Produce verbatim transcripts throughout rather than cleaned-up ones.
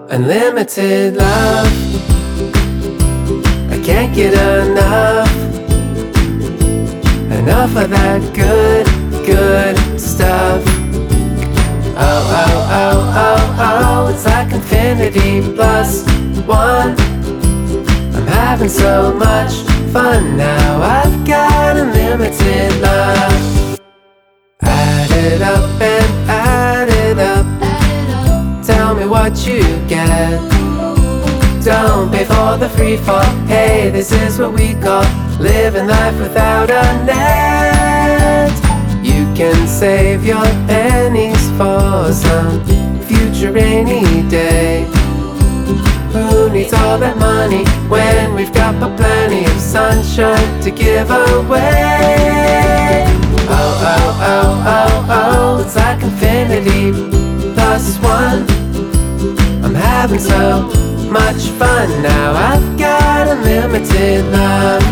Unlimited love, I can't get enough. Enough of that good, good stuff. Oh, oh, oh, oh, oh, it's like infinity plus one. I'm having so much fun now. I've got unlimited love. Add it up and add it up. Tell me what you get. Don't pay for the free fall. Hey, this is what we call living life without a net. You can save your pennies for some future rainy day. Who needs all that money when we've got plenty of sunshine to give away? Oh, oh, oh, oh, oh, it's like infinity plus one. I'm having so much fun now. I've got unlimited love.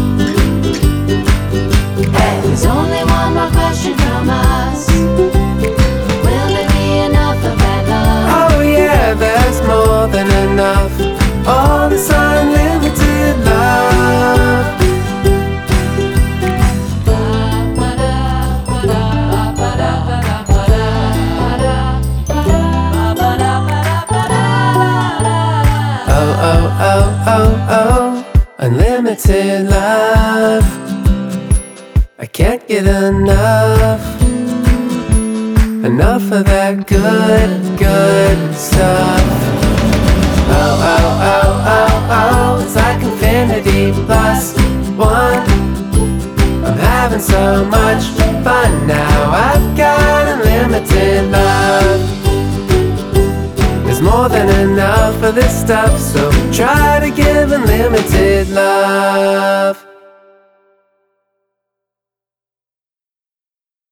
Hey, there's only one more question from us. Will there be enough of that love? Oh yeah, there's more than enough. All this unlimited love. Oh, oh, oh, oh, oh, unlimited love. I can't get enough. Enough of that good, good stuff. Oh, oh, oh, oh, oh, it's like infinity plus one. I'm having so much fun now. I've got unlimited love. There's more than enough of this stuff, so try to give unlimited love.